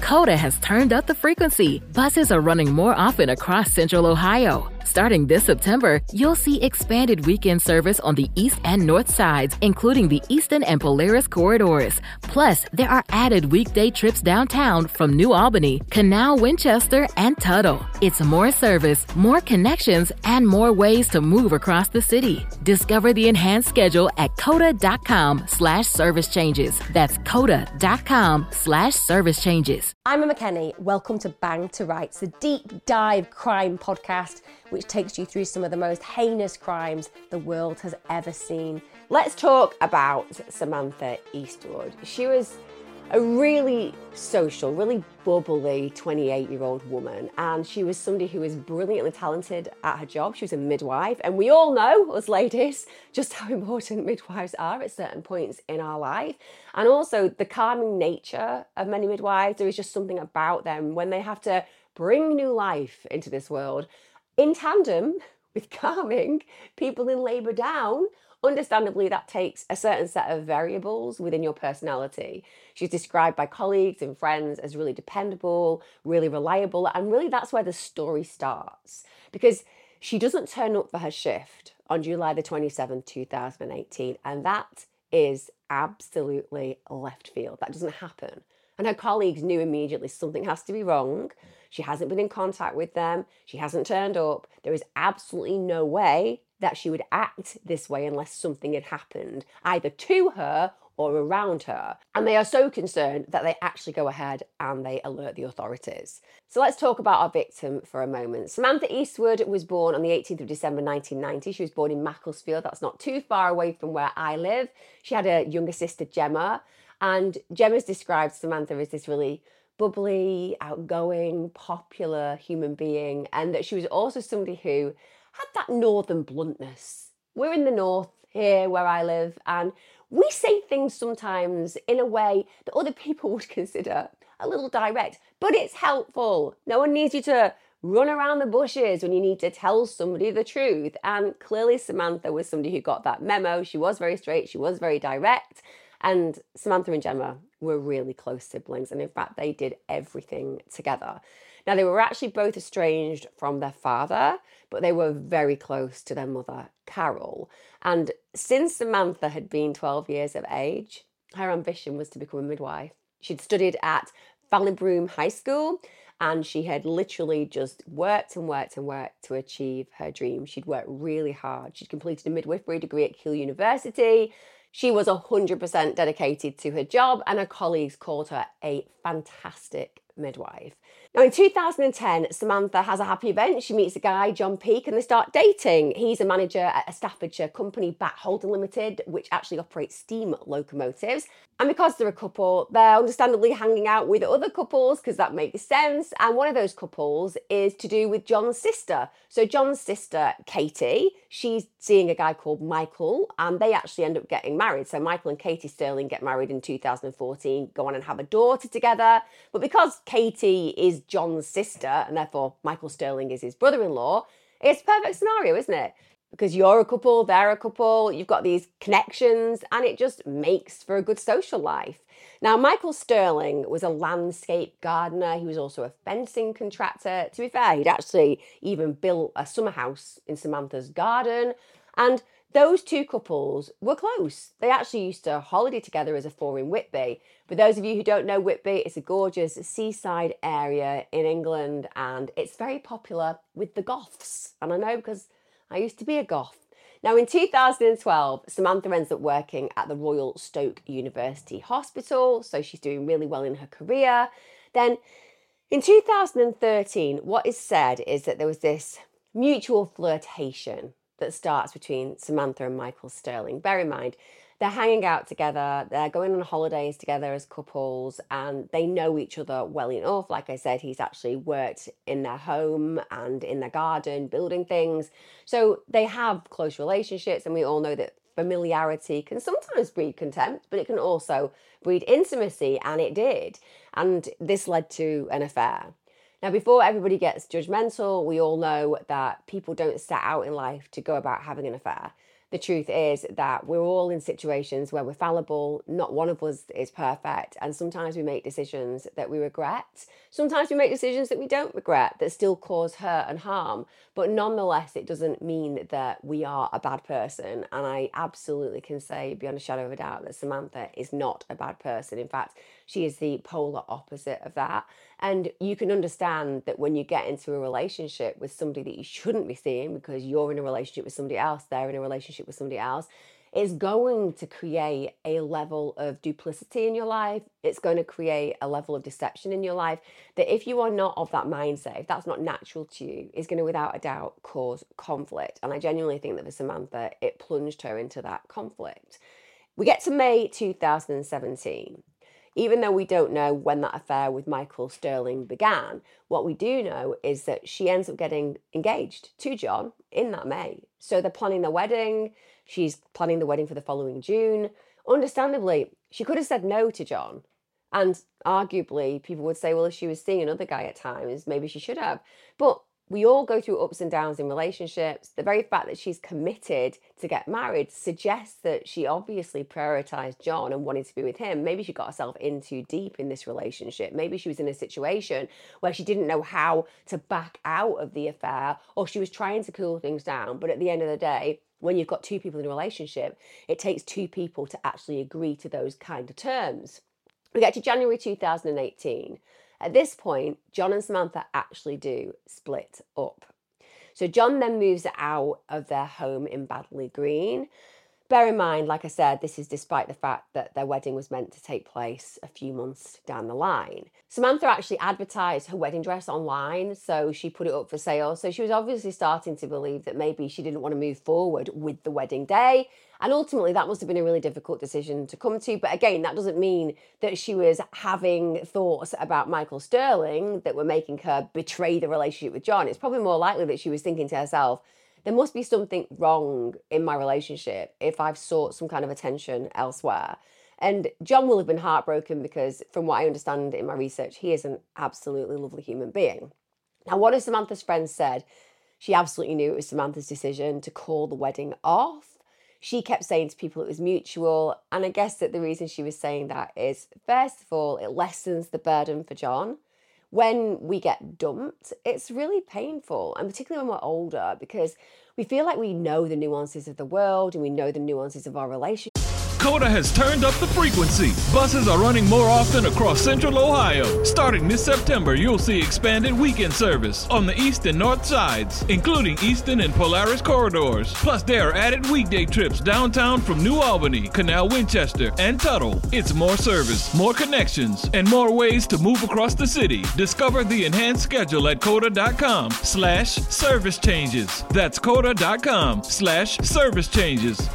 Coda has turned up the frequency. Buses are running more often across Central Ohio. Starting this September, you'll see expanded weekend service on the east and north sides, including the Eastern and Polaris corridors. Plus, there are added weekday trips downtown from New Albany, Canal, Winchester, and Tuttle. It's more service, more connections, and more ways to move across the city. Discover the enhanced schedule at coda.com/service changes. That's coda.com/service changes. I'm Emma Kenny. Welcome to Bang to Rights, the deep dive crime podcast which takes you through some of the most heinous crimes the world has ever seen. Let's talk about Samantha Eastwood. She was a really social, really bubbly 28-year-old woman, and she was somebody who was brilliantly talented at her job. She was a midwife, and we all know, us ladies, just how important midwives are at certain points in our life. And also the calming nature of many midwives. There is just something about them when they have to bring new life into this world in tandem with calming people in labour down. Understandably, that takes a certain set of variables within your personality. She's described by colleagues and friends as really dependable, really reliable, and really that's where the story starts. Because she doesn't turn up for her shift on July the 27th, 2018, and that is absolutely left field. That doesn't happen. And her colleagues knew immediately something has to be wrong. She hasn't been in contact with them. She hasn't turned up. There is absolutely no way that she would act this way unless something had happened, either to her or around her. And they are so concerned that they actually go ahead and they alert the authorities. So let's talk about our victim for a moment. Samantha Eastwood was born on the 18th of December 1990. She was born in Macclesfield. That's not too far away from where I live. She had a younger sister, Gemma, and Gemma's described Samantha as this really bubbly, outgoing, popular human being, and that she was also somebody who had that northern bluntness. We're in the north here where I live, and we say things sometimes in a way that other people would consider a little direct, but it's helpful. No one needs you to run around the bushes when you need to tell somebody the truth. And clearly Samantha was somebody who got that memo. She was very straight, she was very direct. And Samantha and Gemma were really close siblings, and in fact they did everything together. Now, they were actually both estranged from their father, but they were very close to their mother, Carol. And since Samantha had been 12 years of age, her ambition was to become a midwife. She'd studied at Fallybroom High School, and she had literally just worked and worked and worked to achieve her dream. She'd worked really hard. She'd completed a midwifery degree at Keele University. She was 100% dedicated to her job, and her colleagues called her a fantastic midwife. Now, in 2010, Samantha has a happy event. She meets a guy, John Peake, and they start dating. He's a manager at a Staffordshire company, Bat Holden Limited, which actually operates steam locomotives. And because they're a couple, they're understandably hanging out with other couples because that makes sense. And one of those couples is to do with John's sister. So John's sister, Katie, she's seeing a guy called Michael, and they actually end up getting married. So Michael and Katie Sterling get married in 2014, go on and have a daughter together. But because Katie is John's sister, and therefore Michael Sterling is his brother-in-law, it's a perfect scenario, isn't it? Because you're a couple, they're a couple, you've got these connections, and it just makes for a good social life. Now, Michael Sterling was a landscape gardener. He was also a fencing contractor. To be fair, he'd actually even built a summer house in Samantha's garden. And those two couples were close. They actually used to holiday together as a four in Whitby. For those of you who don't know Whitby, it's a gorgeous seaside area in England, and it's very popular with the goths. And I know because I used to be a goth. Now, in 2012, Samantha ends up working at the Royal Stoke University Hospital, so she's doing really well in her career. Then, in 2013, what is said is that there was this mutual flirtation that starts between Samantha and Michael Sterling. Bear in mind, they're hanging out together, they're going on holidays together as couples, and they know each other well enough. Like I said, he's actually worked in their home and in their garden, building things. So they have close relationships, and we all know that familiarity can sometimes breed contempt, but it can also breed intimacy, and it did. And this led to an affair. Now, before everybody gets judgmental, we all know that people don't set out in life to go about having an affair. The truth is that we're all in situations where we're fallible. Not one of us is perfect. And sometimes we make decisions that we regret. Sometimes we make decisions that we don't regret, that still cause hurt and harm. But nonetheless, it doesn't mean that we are a bad person. And I absolutely can say beyond a shadow of a doubt that Samantha is not a bad person. In fact, she is the polar opposite of that. And you can understand that when you get into a relationship with somebody that you shouldn't be seeing because you're in a relationship with somebody else, they're in a relationship with somebody else, it's going to create a level of duplicity in your life. It's going to create a level of deception in your life that if you are not of that mindset, if that's not natural to you, is going to without a doubt cause conflict. And I genuinely think that for Samantha, it plunged her into that conflict. We get to May 2017. Even though we don't know when that affair with Michael Sterling began, what we do know is that she ends up getting engaged to John in that May. So they're planning their wedding. She's planning the wedding for the following June. Understandably, she could have said no to John. And arguably, people would say, well, if she was seeing another guy at times, maybe she should have. But we all go through ups and downs in relationships. The very fact that she's committed to get married suggests that she obviously prioritized John and wanted to be with him. Maybe she got herself in too deep in this relationship. Maybe she was in a situation where she didn't know how to back out of the affair, or she was trying to cool things down. But at the end of the day, when you've got two people in a relationship, it takes two people to actually agree to those kind of terms. We get to January 2018. At this point, John and Samantha actually do split up. So John then moves out of their home in Badley Green. Bear in mind, like I said, this is despite the fact that their wedding was meant to take place a few months down the line. Samantha actually advertised her wedding dress online, so she put it up for sale. So she was obviously starting to believe that maybe she didn't want to move forward with the wedding day. And ultimately, that must have been a really difficult decision to come to. But again, that doesn't mean that she was having thoughts about Michael Sterling that were making her betray the relationship with John. It's probably more likely that she was thinking to herself, there must be something wrong in my relationship if I've sought some kind of attention elsewhere. And John will have been heartbroken because, from what I understand in my research, he is an absolutely lovely human being. Now, one of Samantha's friends said she absolutely knew it was Samantha's decision to call the wedding off. She kept saying to people it was mutual. And I guess that the reason she was saying that is, first of all, it lessens the burden for John. When we get dumped, it's really painful, and particularly when we're older, because we feel like we know the nuances of the world and we know the nuances of our relationship. Coda has turned up the frequency. Buses are running more often across Central Ohio. Starting this September, you'll see expanded weekend service on the east and north sides, including Eastern and Polaris corridors. Plus, there are added weekday trips downtown from New Albany, Canal Winchester, and Tuttle. It's more service, more connections, and more ways to move across the city. Discover the enhanced schedule at coda.com/service changes. That's coda.com/service changes.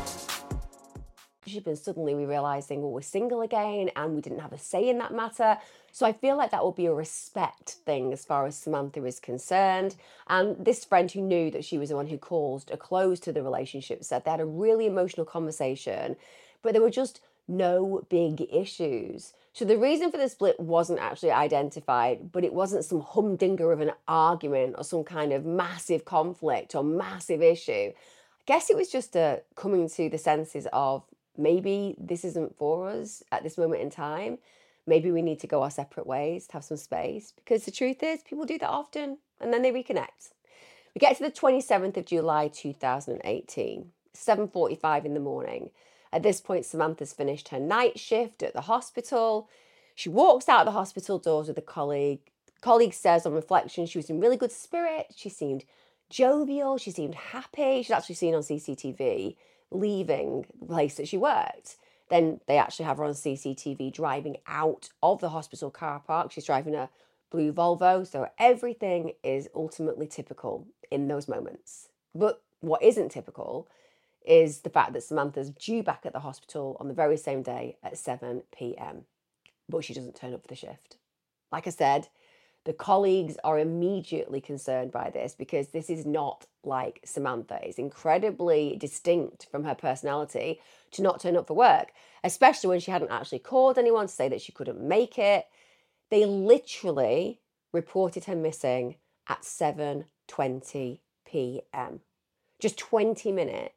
And suddenly we realizing, well, we're single again and we didn't have a say in that matter. So I feel like that will be a respect thing as far as Samantha is concerned. And this friend who knew that she was the one who caused a close to the relationship said they had a really emotional conversation, but there were just no big issues. So the reason for the split wasn't actually identified, but it wasn't some humdinger of an argument or some kind of massive conflict or massive issue. I guess it was just a coming to the senses of, maybe this isn't for us at this moment in time. Maybe we need to go our separate ways, to have some space. Because the truth is, people do that often and then they reconnect. We get to the 27th of July, 2018, 7:45 in the morning. At this point, Samantha's finished her night shift at the hospital. She walks out the hospital doors with a colleague. The colleague says on reflection, she was in really good spirit. She seemed jovial. She seemed happy. She's actually seen on CCTV leaving the place that she worked. Then they actually have her on CCTV driving out of the hospital car park. She's driving a blue Volvo. So everything is ultimately typical in those moments. But what isn't typical is the fact that Samantha's due back at the hospital on the very same day at 7 p.m. But she doesn't turn up for the shift. Like I said, the colleagues are immediately concerned by this because this is not like Samantha. It's incredibly distinct from her personality to not turn up for work, especially when she hadn't actually called anyone to say that she couldn't make it. They literally reported her missing at 7:20 p.m. Just 20 minutes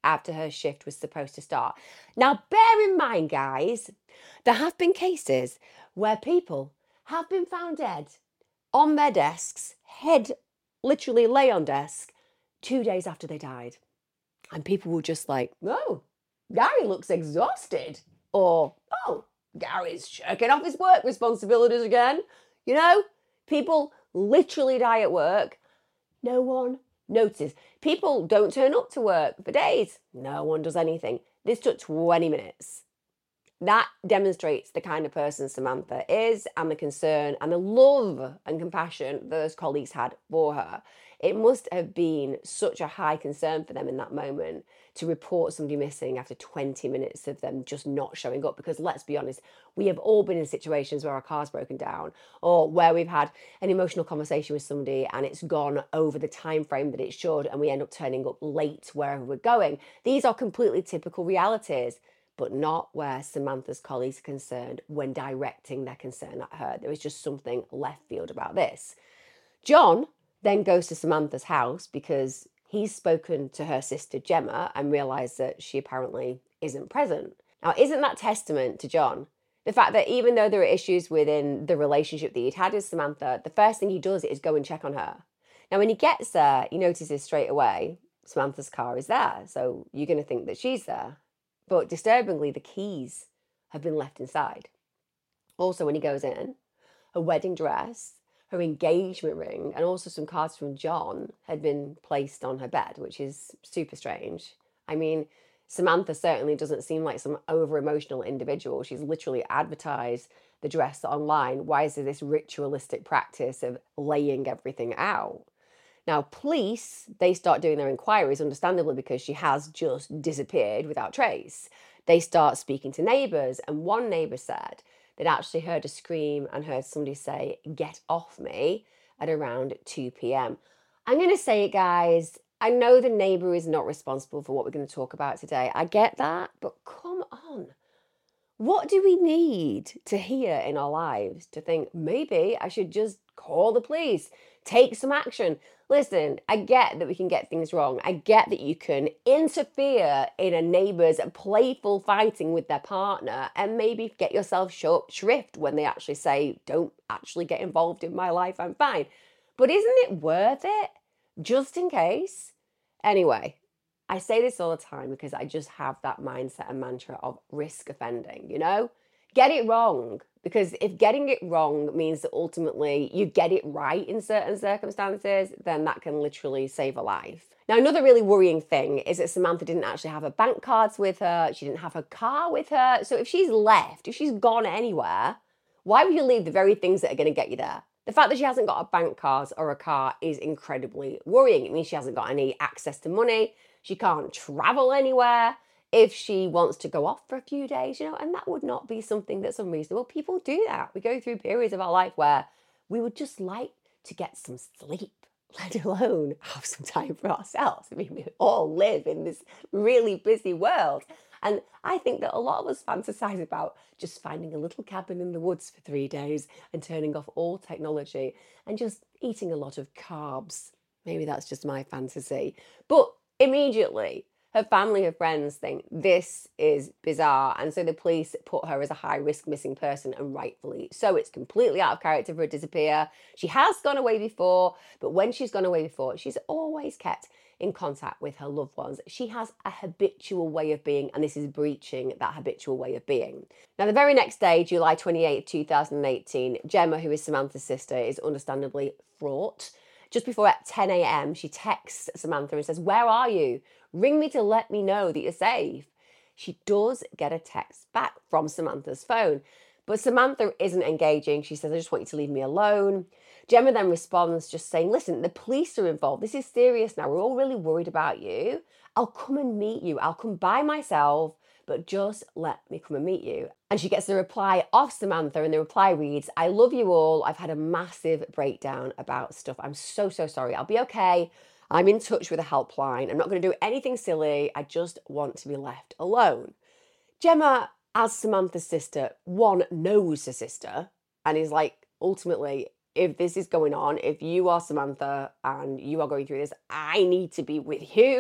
after her shift was supposed to start. Now, bear in mind, guys, there have been cases where people have been found dead on their desks, head literally lay on desk, 2 days after they died. And people were just like, oh, Gary looks exhausted. Or, oh, Gary's shirking off his work responsibilities again. You know, people literally die at work. No one notices. People don't turn up to work for days. No one does anything. This took 20 minutes. That demonstrates the kind of person Samantha is and the concern and the love and compassion those colleagues had for her. It must have been such a high concern for them in that moment to report somebody missing after 20 minutes of them just not showing up. Because let's be honest, we have all been in situations where our car's broken down or where we've had an emotional conversation with somebody and it's gone over the time frame that it should and we end up turning up late wherever we're going. These are completely typical realities, but not where Samantha's colleagues are concerned when directing their concern at her. There is just something left field about this. John then goes to Samantha's house because he's spoken to her sister Gemma and realised that she apparently isn't present. Now, isn't that testament to John? The fact that even though there are issues within the relationship that he'd had with Samantha, the first thing he does is go and check on her. Now, when he gets there, he notices straight away Samantha's car is there, so you're going to think that she's there. But disturbingly, the keys have been left inside. Also, when he goes in, her wedding dress, her engagement ring, and also some cards from John had been placed on her bed, which is super strange. I mean, Samantha certainly doesn't seem like some over-emotional individual. She's literally advertised the dress online. Why is there this ritualistic practice of laying everything out? Now, police, they start doing their inquiries, understandably, because she has just disappeared without trace. They start speaking to neighbours, and one neighbour said they'd actually heard a scream and heard somebody say, "Get off me," at around 2 p.m. I'm going to say it, guys. I know the neighbour is not responsible for what we're going to talk about today. I get that, but come on. What do we need to hear in our lives to think maybe I should just call the police, take some action? Listen, I get that we can get things wrong. I get that you can interfere in a neighbour's playful fighting with their partner and maybe get yourself shrift when they actually say, don't actually get involved in my life, I'm fine. But isn't it worth it? Just in case? Anyway, I say this all the time because I just have that mindset and mantra of risk offending, you know? Get it wrong. Because if getting it wrong means that ultimately you get it right in certain circumstances, then that can literally save a life. Now, another really worrying thing is that Samantha didn't actually have her bank cards with her. She didn't have her car with her. So if she's left, if she's gone anywhere, why would you leave the very things that are going to get you there? The fact that she hasn't got a bank card or a car is incredibly worrying. It means she hasn't got any access to money. She can't travel anywhere if she wants to go off for a few days, you know, and that would not be something that's unreasonable. People do that. We go through periods of our life where we would just like to get some sleep, let alone have some time for ourselves. I mean, we all live in this really busy world. And I think that a lot of us fantasize about just finding a little cabin in the woods for 3 days and turning off all technology and just eating a lot of carbs. Maybe that's just my fantasy. But immediately, her family, her friends think this is bizarre. And so the police put her as a high-risk missing person, and rightfully so. It's completely out of character for her to disappear. She has gone away before, but when she's gone away before, she's always kept in contact with her loved ones. She has a habitual way of being, and this is breaching that habitual way of being. Now, the very next day, July 28, 2018, Gemma, who is Samantha's sister, is understandably fraught. Just before at 10 a.m., she texts Samantha and says, "Where are you? Ring me to let me know that you're safe." She does get a text back from Samantha's phone, but Samantha isn't engaging. She says, "I just want you to leave me alone." Gemma then responds just saying, "Listen, the police are involved. This is serious now. We're all really worried about you. I'll come and meet you. I'll come by myself, but just let me come and meet you." And she gets the reply off Samantha, and the reply reads, "I love you all. I've had a massive breakdown about stuff. I'm so sorry. I'll be okay. I'm in touch with a helpline. I'm not going to do anything silly. I just want to be left alone." Gemma, as Samantha's sister, one, knows her sister and is like, ultimately, if this is going on, if you are Samantha and you are going through this, I need to be with you.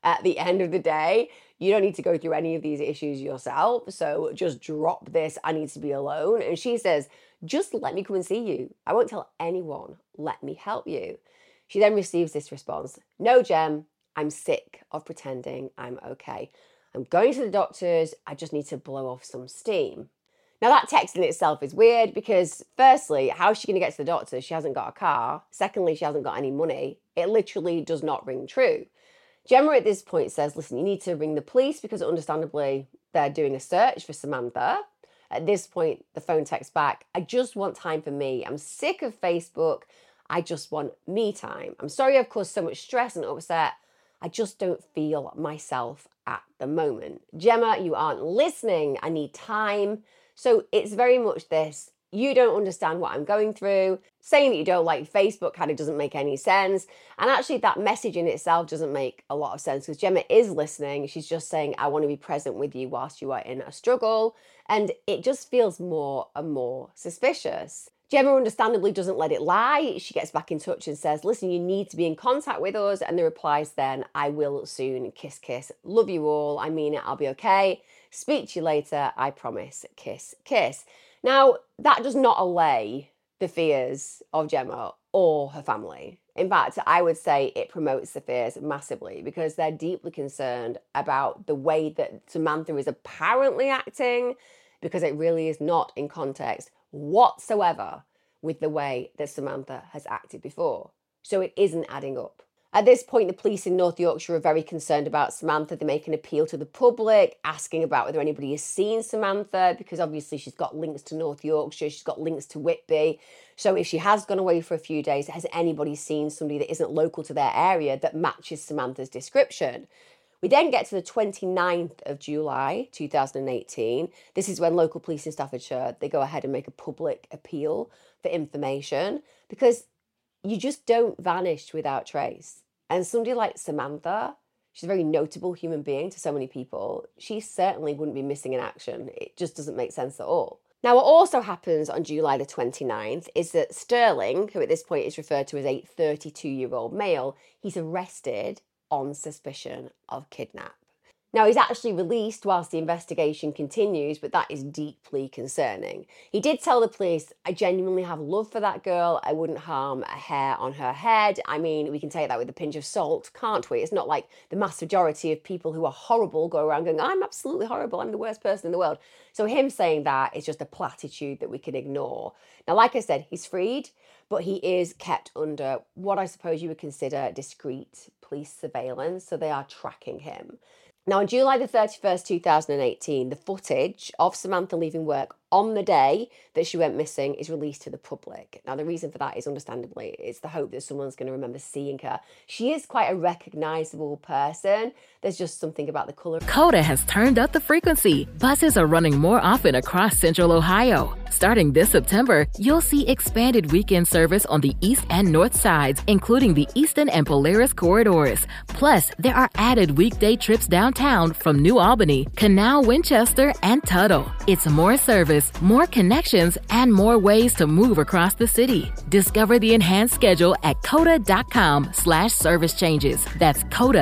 at the end of the day, you don't need to go through any of these issues yourself. So just drop this. I need to be alone. And she says, just let me come and see you. I won't tell anyone. Let me help you. She then receives this response. No, Jem, I'm sick of pretending I'm okay. I'm going to the doctors. I just need to blow off some steam. Now, that text in itself is weird because, firstly, how is she going to get to the doctor? She hasn't got a car. Secondly, she hasn't got any money. It literally does not ring true. Gemma at this point says, listen, you need to ring the police because understandably they're doing a search for Samantha. At this point, the phone texts back, I just want time for me. I'm sick of Facebook. I just want me time. I'm sorry I've caused so much stress and upset. I just don't feel myself at the moment. Gemma, you aren't listening. I need time. So it's very much this, you don't understand what I'm going through. Saying that you don't like Facebook kind of doesn't make any sense. And actually that message in itself doesn't make a lot of sense because Gemma is listening. She's just saying, I want to be present with you whilst you are in a struggle. And it just feels more and more suspicious. Gemma understandably doesn't let it lie. She gets back in touch and says, listen, you need to be in contact with us. And the replies then, I will soon, kiss, kiss. Love you all. I mean it. I'll be okay. Speak to you later. I promise. Kiss, kiss. Now, that does not allay the fears of Gemma or her family. In fact, I would say it promotes the fears massively because they're deeply concerned about the way that Samantha is apparently acting because it really is not in context whatsoever with the way that Samantha has acted before. So it isn't adding up. At this point, the police in North Yorkshire are very concerned about Samantha. They make an appeal to the public, asking about whether anybody has seen Samantha, because obviously she's got links to North Yorkshire, she's got links to Whitby. So if she has gone away for a few days, has anybody seen somebody that isn't local to their area that matches Samantha's description? We then get to the 29th of July, 2018. This is when local police in Staffordshire, they go ahead and make a public appeal for information because you just don't vanish without trace. And somebody like Samantha, she's a very notable human being to so many people. She certainly wouldn't be missing in action. It just doesn't make sense at all. Now, what also happens on July the 29th is that Sterling, who at this point is referred to as a 32-year-old male, he's arrested on suspicion of kidnap. Now, he's actually released whilst the investigation continues, but that is deeply concerning. He did tell the police, I genuinely have love for that girl. I wouldn't harm a hair on her head. I mean, we can take that with a pinch of salt, can't we? It's not like the mass majority of people who are horrible go around going, I'm absolutely horrible. I'm the worst person in the world. So him saying that is just a platitude that we can ignore. Now, like I said, he's freed, but he is kept under what I suppose you would consider discreet police surveillance. So they are tracking him. Now, on July the 31st, 2018, the footage of Samantha leaving work on the day that she went missing is released to the public. Now, the reason for that is understandably, it's the hope that someone's going to remember seeing her. She is quite a recognisable person. There's just something about the colour. Coda has turned up the frequency. Buses are running more often across Central Ohio. Starting this September, you'll see expanded weekend service on the east and north sides, including the Easton and Polaris corridors. Plus, there are added weekday trips downtown from New Albany, Canal, Winchester, and Tuttle. It's more service, more connections, and more ways to move across the city. Discover the enhanced schedule at coda.com/service changes. That's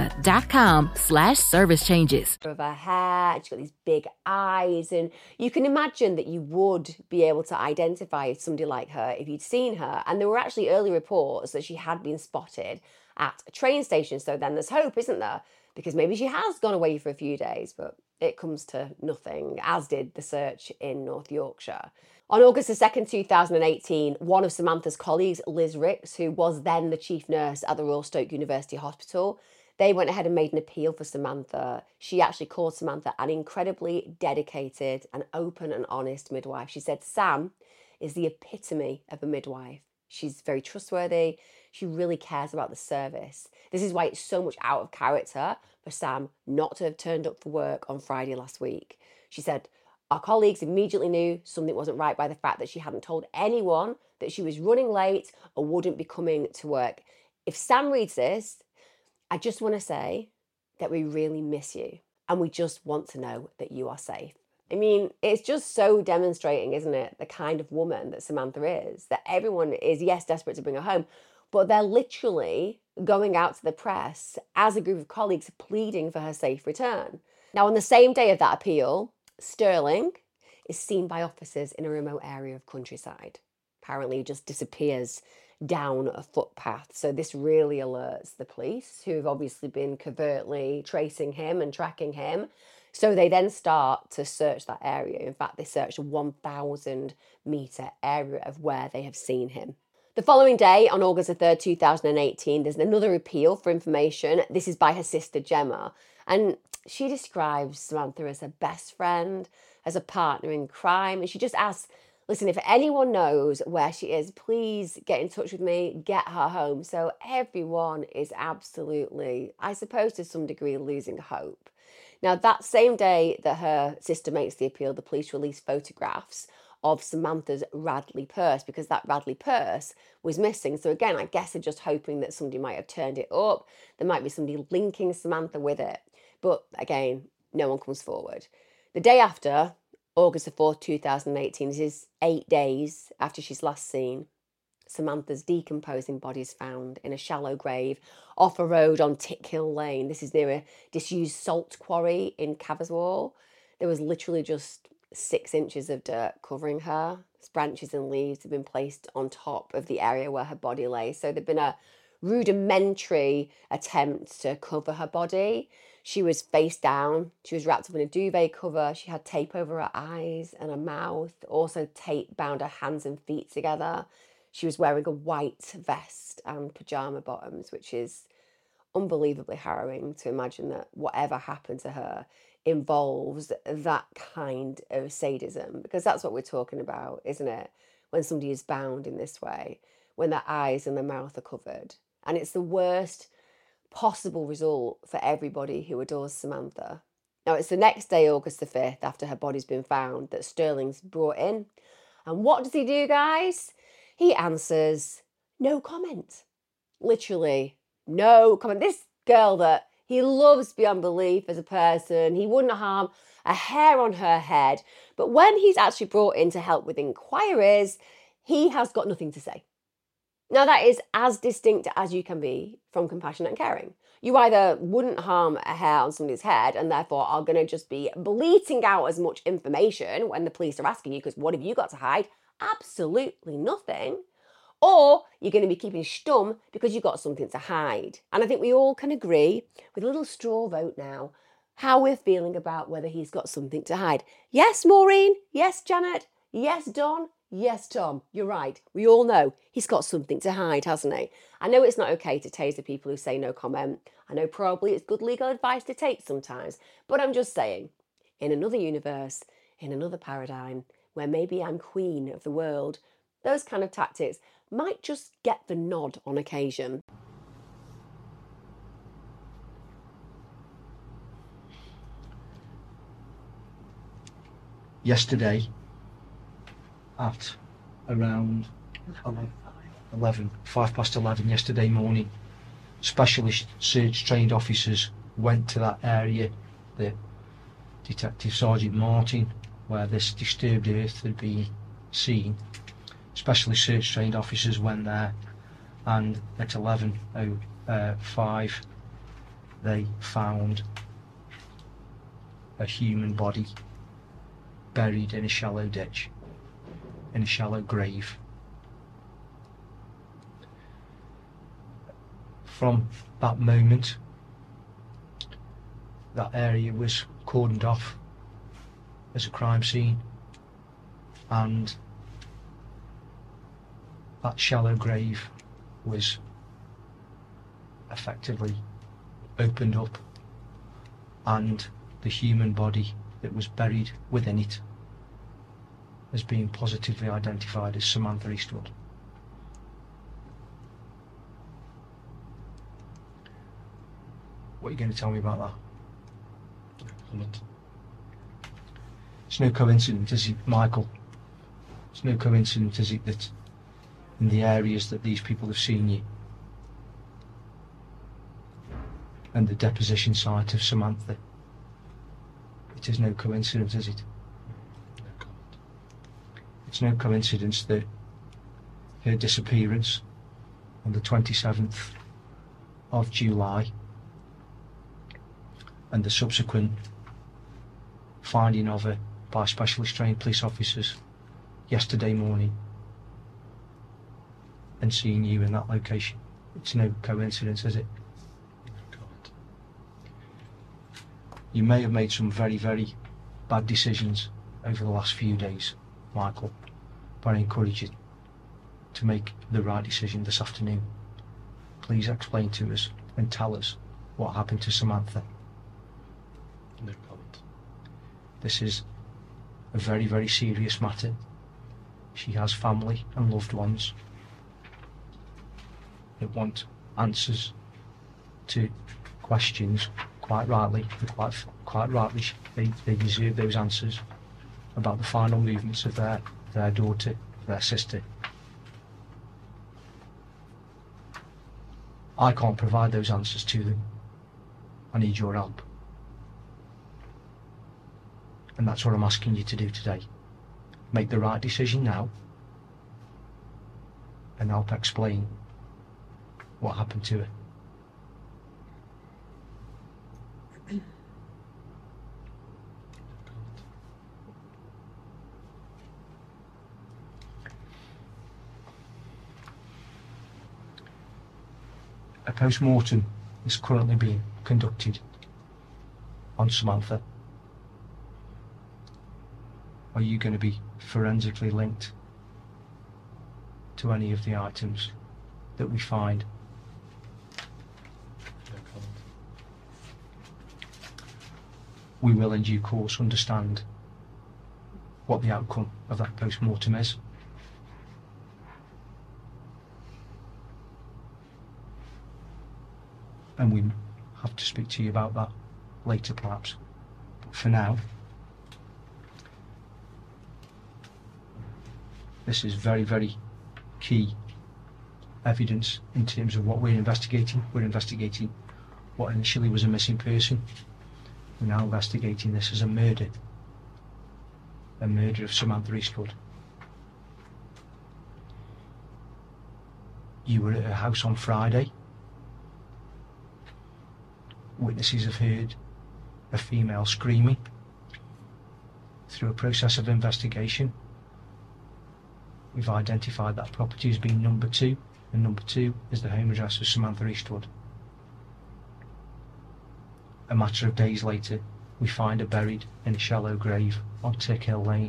coda.com/service changes. Of her hair, she's got these big eyes, and you can imagine that you would be able to identify somebody like her if you'd seen her. And there were actually early reports that she had been spotted at a train station. So then there's hope, isn't there? Because maybe she has gone away for a few days, but it comes to nothing, as did the search in North Yorkshire. On August the 2nd, 2018, one of Samantha's colleagues, Liz Ricks, who was then the chief nurse at the Royal Stoke University Hospital, they went ahead and made an appeal for Samantha. She actually called Samantha an incredibly dedicated and open and honest midwife. She said, Sam is the epitome of a midwife. She's very trustworthy. She really cares about the service. This is why it's so much out of character for Sam not to have turned up for work on Friday last week. She said, our colleagues immediately knew something wasn't right by the fact that she hadn't told anyone that she was running late or wouldn't be coming to work. If Sam reads this, I just want to say that we really miss you and we just want to know that you are safe. I mean, it's just so demonstrating, isn't it, the kind of woman that Samantha is, that everyone is, yes, desperate to bring her home, but they're literally going out to the press as a group of colleagues pleading for her safe return. Now, on the same day of that appeal, Sterling is seen by officers in a remote area of countryside. Apparently, he just disappears down a footpath. So this really alerts the police, who have obviously been covertly tracing him and tracking him. So they then start to search that area. In fact, they searched a 1,000-metre area of where they have seen him. The following day, on August the 3rd, 2018, there's another appeal for information. This is by her sister, Gemma. And she describes Samantha as her best friend, as a partner in crime. And she just asks, listen, if anyone knows where she is, please get in touch with me, get her home. So everyone is absolutely, I suppose to some degree, losing hope. Now, that same day that her sister makes the appeal, the police release photographs of Samantha's Radley purse, because that Radley purse was missing. So again, I guess they're just hoping that somebody might have turned it up. There might be somebody linking Samantha with it. But again, no one comes forward. The day after, August the 4th, 2018, this is 8 days after she's last seen, Samantha's decomposing body is found in a shallow grave off a road on Tickhill Lane. This is near a disused salt quarry in Caverswall. There was literally just 6 inches of dirt covering her. Branches and leaves have been placed on top of the area where her body lay. So there'd been a rudimentary attempt to cover her body. She was face down. She was wrapped up in a duvet cover. She had tape over her eyes and her mouth. Also tape bound her hands and feet together. She was wearing a white vest and pyjama bottoms, which is unbelievably harrowing to imagine that whatever happened to her involves that kind of sadism, because that's what we're talking about, isn't it? When somebody is bound in this way, when their eyes and their mouth are covered. And it's the worst possible result for everybody who adores Samantha. Now, it's the next day, August the 5th, after her body's been found, that Sterling's brought in. And what does he do, guys? He answers, no comment. Literally, no comment. This girl that he loves beyond belief as a person, he wouldn't harm a hair on her head. But when he's actually brought in to help with inquiries, he has got nothing to say. Now, that is as distinct as you can be from compassionate and caring. You either wouldn't harm a hair on somebody's head and therefore are going to just be bleating out as much information when the police are asking you, because what have you got to hide? Absolutely nothing. Or you're going to be keeping stum because you've got something to hide. And I think we all can agree with a little straw vote now how we're feeling about whether he's got something to hide. Yes, Maureen. Yes, Janet. Yes, Don. Yes, Tom. You're right. We all know he's got something to hide, hasn't he? I know it's not okay to taser people who say no comment. I know probably it's good legal advice to take sometimes. But I'm just saying, in another universe, in another paradigm, where maybe I'm queen of the world, those kind of tactics might just get the nod on occasion. Yesterday, at around 5:11 yesterday morning, specialist search trained officers went to that area, the Detective Sergeant Martin, where this disturbed earth had been seen. Specialist search trained officers went there, and at 11:05 they found a human body buried in a shallow ditch, in a shallow grave. From that moment, that area was cordoned off as a crime scene, and that shallow grave was effectively opened up, and the human body that was buried within it has been positively identified as Samantha Eastwood. What are you going to tell me about that? It's no coincidence, is it, Michael? It's no coincidence, is it, that in the areas that these people have seen you, and the deposition site of Samantha, it is no coincidence, is it? It's no coincidence that her disappearance on the 27th of July, and the subsequent finding of her by specialist trained police officers yesterday morning and seeing you in that location. It's no coincidence, is it? God. You may have made some very, very bad decisions over the last few days, Michael, but I encourage you to make the right decision this afternoon. Please explain to us and tell us what happened to Samantha. No comment. This is a very, very serious matter. She has family and loved ones that want answers to questions, quite rightly, and quite rightly they deserve those answers about the final movements of their daughter, their sister. I can't provide those answers to them. I need your help. And that's what I'm asking you to do today. Make the right decision now and help explain what happened to her. A post-mortem is currently being conducted on Samantha. Are you going to be forensically linked to any of the items that we find? No comment. We will in due course understand what the outcome of that post-mortem is. And we have to speak to you about that later perhaps. But for now, this is very, very key evidence in terms of what we're investigating. We're investigating what initially was a missing person. We're now investigating this as a murder of Samantha Eastwood. You were at her house on Friday. Witnesses have heard a female screaming. Through a process of investigation, we've identified that property as being number 2, and number 2 is the home address of Samantha Eastwood. A matter of days later, we find her buried in a shallow grave on Tick Hill Lane.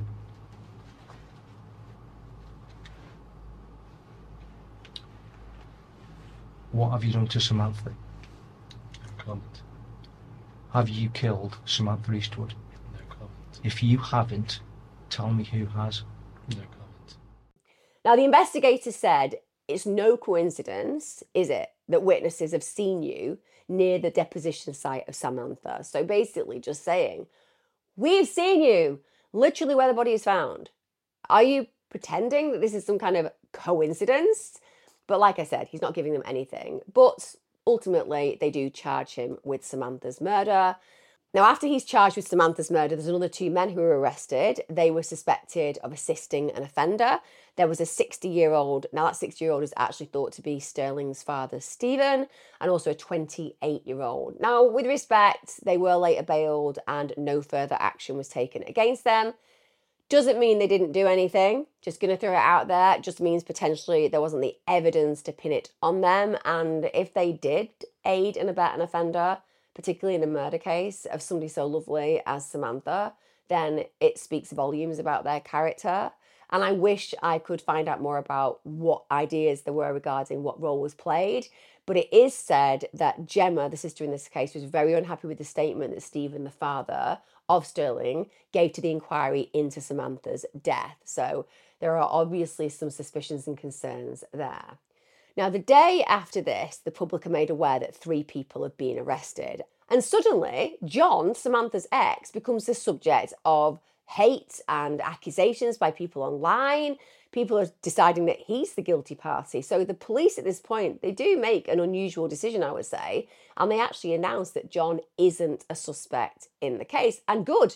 What have you done to Samantha? No comment. Have you killed Samantha Eastwood? No comment. If you haven't, tell me who has. No comment. Now, the investigator said it's no coincidence, is it, that witnesses have seen you near the deposition site of Samantha. So basically just saying, we've seen you literally where the body is found. Are you pretending that this is some kind of coincidence? But like I said, he's not giving them anything. But ultimately, they do charge him with Samantha's murder. Now, after he's charged with Samantha's murder, there's another 2 men who were arrested. They were suspected of assisting an offender. There was a 60-year-old. Now, that 60-year-old is actually thought to be Sterling's father, Stephen, and also a 28-year-old. Now, with respect, they were later bailed and no further action was taken against them. Doesn't mean they didn't do anything. Just going to throw it out there. It just means potentially there wasn't the evidence to pin it on them. And if they did aid and abet an offender, particularly in a murder case of somebody so lovely as Samantha, then it speaks volumes about their character. And I wish I could find out more about what ideas there were regarding what role was played. But it is said that Gemma, the sister in this case, was very unhappy with the statement that Stephen, the father of Sterling, gave to the inquiry into Samantha's death. So there are obviously some suspicions and concerns there. Now, the day after this, the public are made aware that 3 people have been arrested. And suddenly, John, Samantha's ex, becomes the subject of hate and accusations by people online. People are deciding that he's the guilty party. So the police at this point, they do make an unusual decision, I would say, and they actually announce that John isn't a suspect in the case. And good,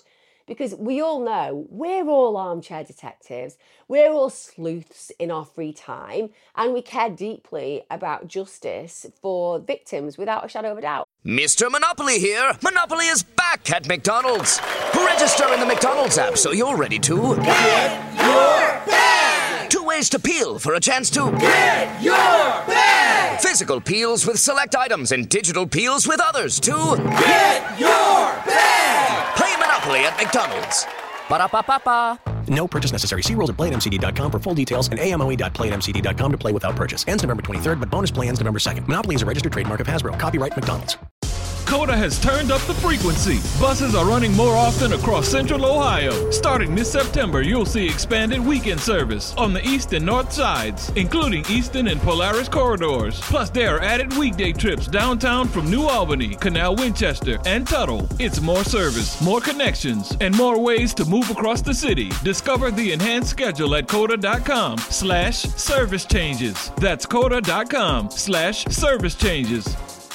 because we all know we're all armchair detectives, we're all sleuths in our free time, and we care deeply about justice for victims without a shadow of a doubt. Mr. Monopoly here. Monopoly is back at McDonald's. Register in the McDonald's app so you're ready to get your bag. 2 ways to peel for a chance to get your bag. Physical peels with select items and digital peels with others to get your bag. Play Monopoly at McDonald's. Ba-da-ba-ba-ba. No purchase necessary. See rules at playatmcd.com for full details and amoe.playatmcd.com to play without purchase. Ends November 23rd, but bonus play ends November 2nd. Monopoly is a registered trademark of Hasbro. Copyright McDonald's. Coda has turned up the frequency. Buses are running more often across Central Ohio. Starting this September, you'll see expanded weekend service on the east and north sides, including Eastern and Polaris corridors. Plus, there are added weekday trips downtown from New Albany, Canal Winchester, and Tuttle. It's more service, more connections, and more ways to move across the city. Discover the enhanced schedule at coda.com/service changes. That's coda.com/service changes.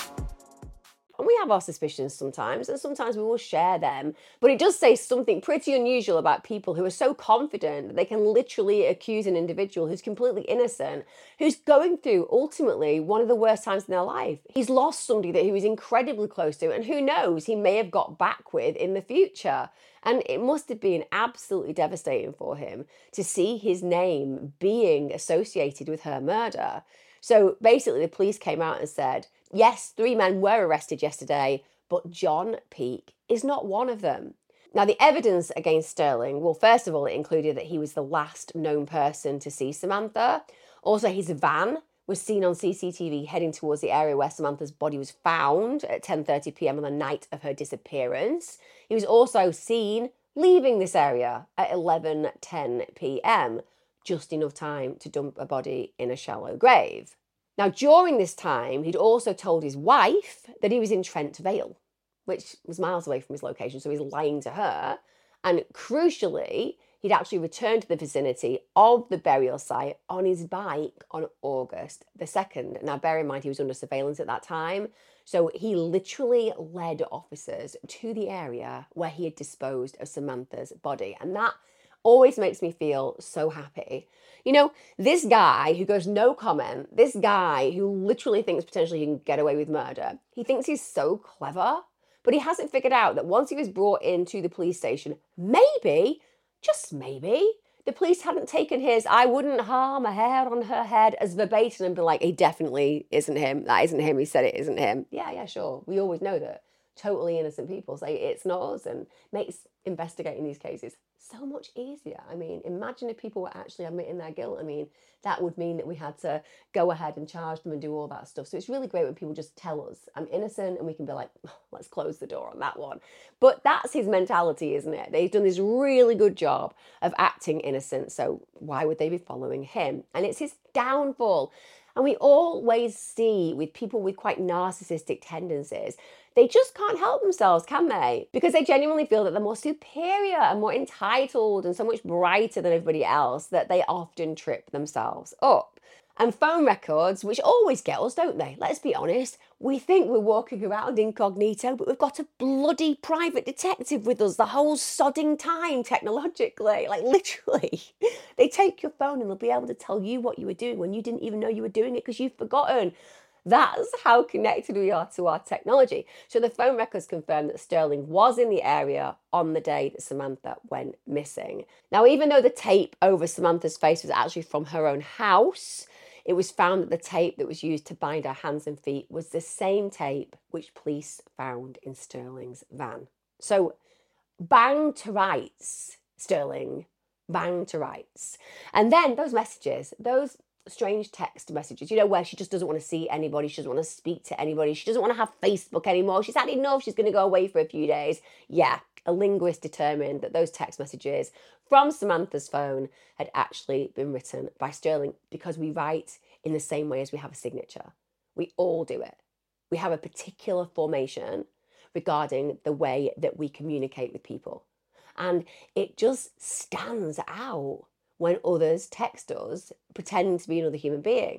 And we have our suspicions sometimes, and sometimes we will share them. But it does say something pretty unusual about people who are so confident that they can literally accuse an individual who's completely innocent, who's going through ultimately one of the worst times in their life. He's lost somebody that he was incredibly close to, and who knows, he may have got back with in the future. And it must have been absolutely devastating for him to see his name being associated with her murder. So basically, the police came out and said, yes, 3 men were arrested yesterday, but John Peake is not one of them. Now, the evidence against Sterling, well, first of all, it included that he was the last known person to see Samantha. Also, his van was seen on CCTV heading towards the area where Samantha's body was found at 10:30 p.m. on the night of her disappearance. He was also seen leaving this area at 11:10 p.m., just enough time to dump a body in a shallow grave. Now, during this time, he'd also told his wife that he was in Trent Vale, which was miles away from his location, so he's lying to her. And crucially, he'd actually returned to the vicinity of the burial site on his bike on August the 2nd. Now, bear in mind, he was under surveillance at that time, so he literally led officers to the area where he had disposed of Samantha's body. And that always makes me feel so happy. You know, this guy who goes no comment, this guy who literally thinks potentially he can get away with murder, he thinks he's so clever, but he hasn't figured out that once he was brought into the police station, maybe, just maybe, the police hadn't taken his "I wouldn't harm a hair on her head" as verbatim and been like, he definitely isn't him, that isn't him, he said it isn't him. Yeah, sure. We always know that totally innocent people say it's not us, and makes investigating these cases so much easier. I mean, imagine if people were actually admitting their guilt. I mean, that would mean that we had to go ahead and charge them and do all that stuff. So it's really great when people just tell us, I'm innocent, and we can be like, oh, let's close the door on that one. But that's his mentality, isn't it? They've done this really good job of acting innocent, so why would they be following him? And it's his downfall. And we always see with people with quite narcissistic tendencies, they just can't help themselves, can they? Because they genuinely feel that they're more superior and more entitled and so much brighter than everybody else that they often trip themselves up. And phone records, which always get us, don't they? Let's be honest. We think we're walking around incognito, but we've got a bloody private detective with us the whole sodding time technologically. Like, literally. They take your phone and they'll be able to tell you what you were doing when you didn't even know you were doing it because you've forgotten. That's how connected we are to our technology. So the phone records confirm that Sterling was in the area on the day that Samantha went missing. Now, even though the tape over Samantha's face was actually from her own house, it was found that the tape that was used to bind her hands and feet was the same tape which police found in Sterling's van. So bang to rights, Sterling, bang to rights. And then those messages, those strange text messages, you know, where she just doesn't want to see anybody, she doesn't want to speak to anybody, she doesn't want to have Facebook anymore, she's had enough, she's going to go away for a few days. Yeah, a linguist determined that those text messages from Samantha's phone had actually been written by Sterling, because we write in the same way as we have a signature. We all do it. We have a particular formation regarding the way that we communicate with people. And it just stands out when others text us pretending to be another human being.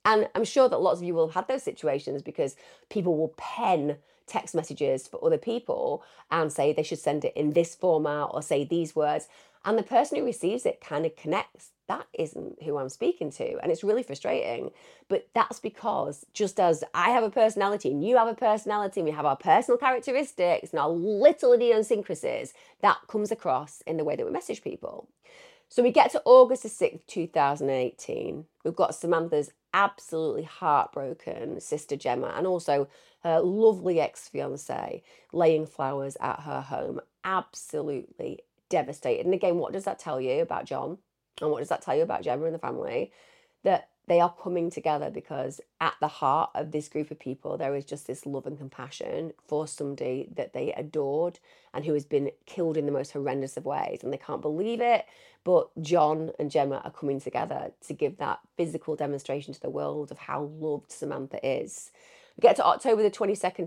And I'm sure that lots of you will have had those situations because people will pen text messages for other people and say they should send it in this format or say these words. And the person who receives it kind of connects. That isn't who I'm speaking to. And it's really frustrating. But that's because just as I have a personality and you have a personality and we have our personal characteristics and our little idiosyncrasies, that comes across in the way that we message people. So we get to August the 6th, 2018. We've got Samantha's absolutely heartbroken sister Gemma and also her lovely ex-fiance laying flowers at her home. Absolutely devastated. And again, what does that tell you about John? And what does that tell you about Gemma and the family? That they are coming together because at the heart of this group of people, there is just this love and compassion for somebody that they adored and who has been killed in the most horrendous of ways. And they can't believe it. But John and Gemma are coming together to give that physical demonstration to the world of how loved Samantha is. We get to October the 22nd,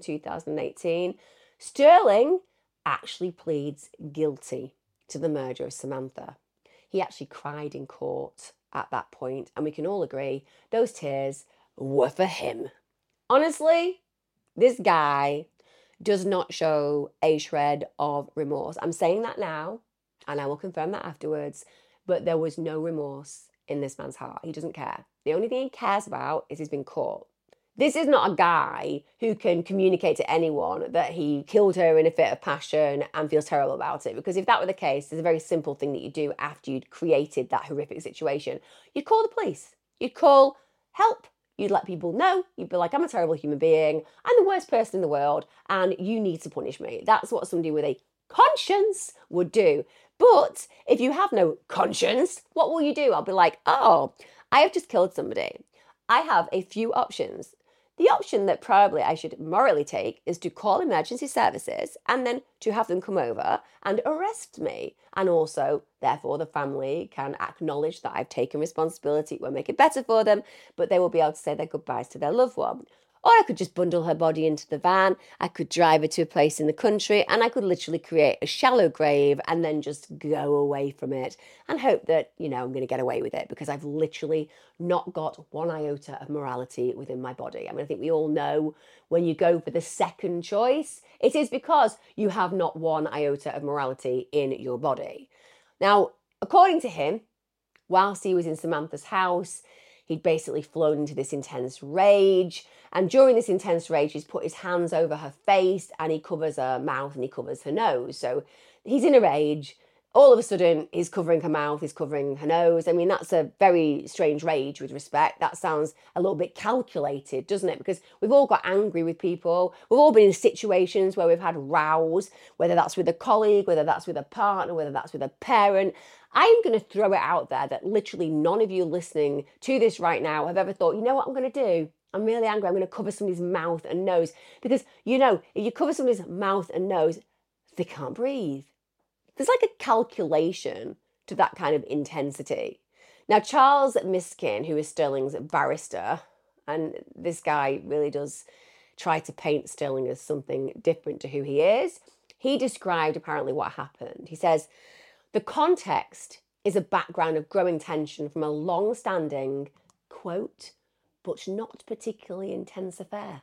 2018. Sterling actually pleads guilty to the murder of Samantha. He actually cried in court at that point, and we can all agree those tears were for him. Honestly, this guy does not show a shred of remorse. I'm saying that now, and I will confirm that afterwards, but there was no remorse in this man's heart. He doesn't care. The only thing he cares about is he's been caught. This is not a guy who can communicate to anyone that he killed her in a fit of passion and feels terrible about it. Because if that were the case, there's a very simple thing that you do after you'd created that horrific situation. You'd call the police. You'd call help. You'd let people know. You'd be like, I'm a terrible human being. I'm the worst person in the world and you need to punish me. That's what somebody with a conscience would do. But if you have no conscience, what will you do? I'll be like, oh, I have just killed somebody. I have a few options. The option that probably I should morally take is to call emergency services and then to have them come over and arrest me. And also, therefore, the family can acknowledge that I've taken responsibility. It will make it better for them, but they will be able to say their goodbyes to their loved one. Or I could just bundle her body into the van, I could drive her to a place in the country, and I could literally create a shallow grave and then just go away from it and hope that, I'm going to get away with it because I've literally not got one iota of morality within my body. I mean, I think we all know when you go for the second choice, it is because you have not one iota of morality in your body. Now, according to him, whilst he was in Samantha's house, he'd basically flown into this intense rage. And during this intense rage, he's put his hands over her face and he covers her mouth and he covers her nose. So he's in a rage. All of a sudden, he's covering her mouth, he's covering her nose. I mean, that's a very strange rage with respect. That sounds a little bit calculated, doesn't it? Because we've all got angry with people. We've all been in situations where we've had rows, whether that's with a colleague, whether that's with a partner, whether that's with a parent. I'm going to throw it out there that literally none of you listening to this right now have ever thought, you know what I'm going to do? I'm really angry. I'm going to cover somebody's mouth and nose. Because, if you cover somebody's mouth and nose, they can't breathe. There's like a calculation to that kind of intensity. Now, Charles Miskin, who is Sterling's barrister, and this guy really does try to paint Sterling as something different to who he is, he described apparently what happened. He says, the context is a background of growing tension from a long-standing, quote, but not particularly intense affair.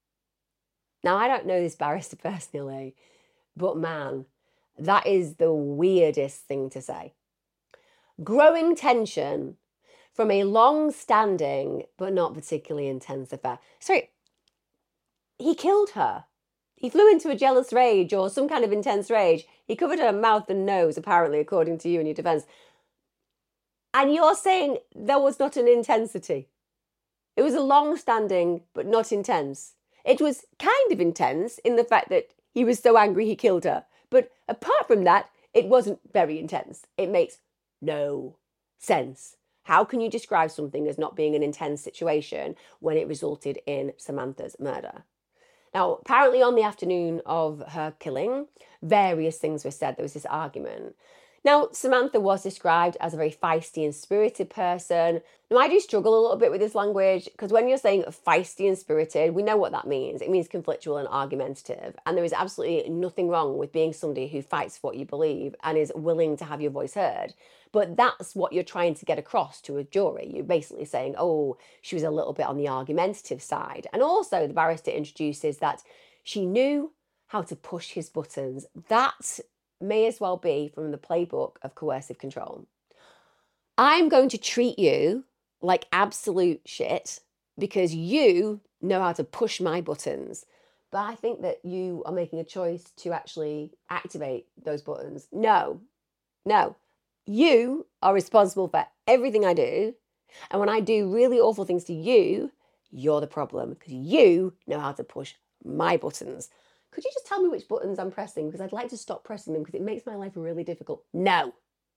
Now, I don't know this barrister personally, but man, that is the weirdest thing to say. Growing tension from a long-standing but not particularly intense affair. Sorry, he killed her. He flew into a jealous rage or some kind of intense rage. He covered her mouth and nose, apparently, according to you in your defense. And you're saying there was not an intensity. It was a long-standing but not intense. It was kind of intense in the fact that he was so angry he killed her. But apart from that, it wasn't very intense. It makes no sense. How can you describe something as not being an intense situation when it resulted in Samantha's murder? Now, apparently on the afternoon of her killing, various things were said. There was this argument. Now, Samantha was described as a very feisty and spirited person. Now, I do struggle a little bit with this language because when you're saying feisty and spirited, we know what that means. It means conflictual and argumentative. And there is absolutely nothing wrong with being somebody who fights for what you believe and is willing to have your voice heard. But that's what you're trying to get across to a jury. You're basically saying, oh, she was a little bit on the argumentative side. And also, the barrister introduces that she knew how to push his buttons. That may as well be from the playbook of coercive control. I'm going to treat you like absolute shit because you know how to push my buttons. But I think that you are making a choice to actually activate those buttons. No. You are responsible for everything I do. And when I do really awful things to you, you're the problem because you know how to push my buttons. Could you just tell me which buttons I'm pressing? Because I'd like to stop pressing them because it makes my life really difficult. No.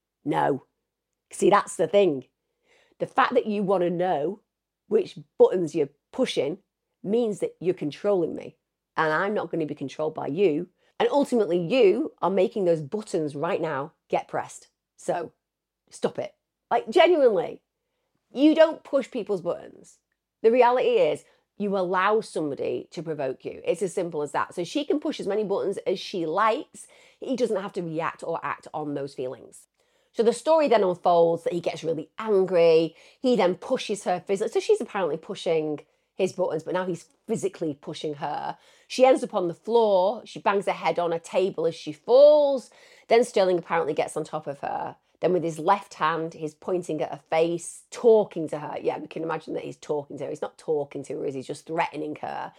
See, that's the thing. The fact that you want to know which buttons you're pushing means that you're controlling me. And I'm not going to be controlled by you. And ultimately, you are making those buttons right now get pressed. So stop it. Like, genuinely, you don't push people's buttons. The reality is, you allow somebody to provoke you. It's as simple as that. So she can push as many buttons as she likes. He doesn't have to react or act on those feelings. So the story then unfolds that he gets really angry. He then pushes her physically. So she's apparently pushing his buttons, but now he's physically pushing her. She ends up on the floor. She bangs her head on a table as she falls. Then Sterling apparently gets on top of her. Then with his left hand, he's pointing at her face, talking to her. Yeah, we can imagine that he's talking to her. He's not talking to her, is he? He's just threatening her.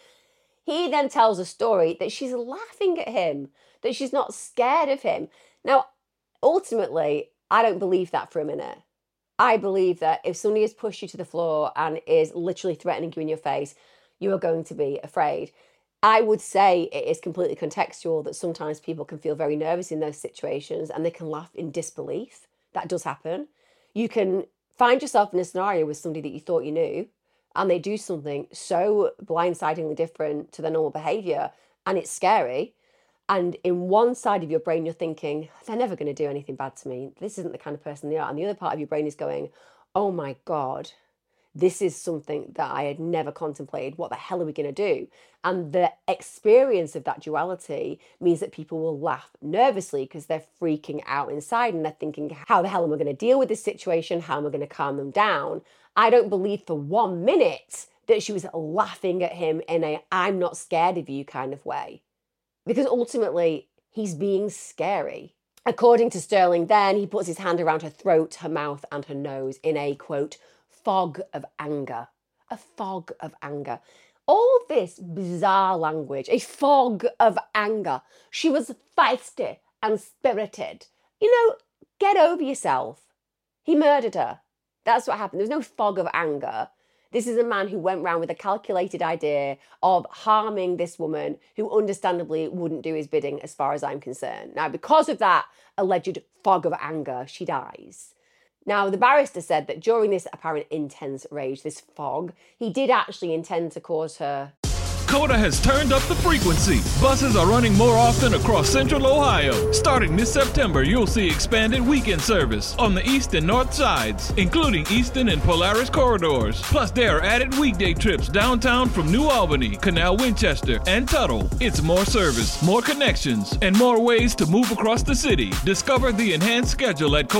He then tells a story that she's laughing at him, that she's not scared of him. Now, ultimately, I don't believe that for a minute. I believe that if somebody has pushed you to the floor and is literally threatening you in your face, you are going to be afraid. I would say it is completely contextual that sometimes people can feel very nervous in those situations and they can laugh in disbelief. That does happen. You can find yourself in a scenario with somebody that you thought you knew and they do something so blindsidingly different to their normal behavior and it's scary. And in one side of your brain, you're thinking, they're never going to do anything bad to me. This isn't the kind of person they are. And the other part of your brain is going, oh my God, this is something that I had never contemplated. What the hell are we going to do? And the experience of that duality means that people will laugh nervously because they're freaking out inside and they're thinking, how the hell am I going to deal with this situation? How am I going to calm them down? I don't believe for 1 minute that she was laughing at him in a I'm not scared of you kind of way. Because ultimately, he's being scary. According to Sterling then, he puts his hand around her throat, her mouth and her nose in a, quote, fog of anger. A fog of anger. All this bizarre language, a fog of anger. She was feisty and spirited. You know, get over yourself. He murdered her. That's what happened. There's no fog of anger. This is a man who went round with a calculated idea of harming this woman who understandably wouldn't do his bidding as far as I'm concerned. Now, because of that alleged fog of anger, she dies. Now, the barrister said that during this apparent intense rage, this fog, he did actually intend to cause her... Coda has turned up the frequency. Buses are running more often across Central Ohio. Starting this September, you'll see expanded weekend service on the east and north sides, including Easton and Polaris corridors. Plus, there are added weekday trips downtown from New Albany, Canal Winchester, and Tuttle. It's more service, more connections, and more ways to move across the city. Discover the enhanced schedule at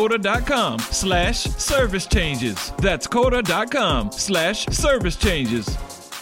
coda.com/service changes. That's coda.com/service changes.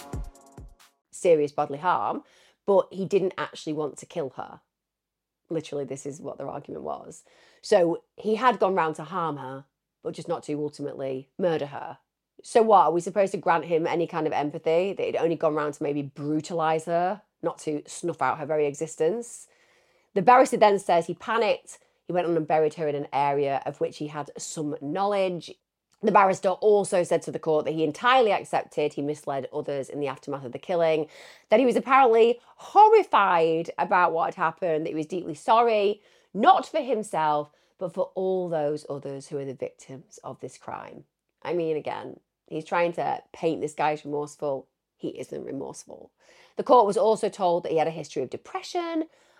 Serious bodily harm, but he didn't actually want to kill her. Literally, this is what their argument was. So he had gone round to harm her, but just not to ultimately murder her. So what, are we supposed to grant him any kind of empathy that he'd only gone round to maybe brutalise her, not to snuff out her very existence? The barrister then says he panicked, he went on and buried her in an area of which he had some knowledge. The barrister also said to the court that he entirely accepted he misled others in the aftermath of the killing, that he was apparently horrified about what had happened, that he was deeply sorry, not for himself, but for all those others who are the victims of this crime. I mean, again, he's trying to paint this guy as remorseful. He isn't remorseful. The court was also told that he had a history of depression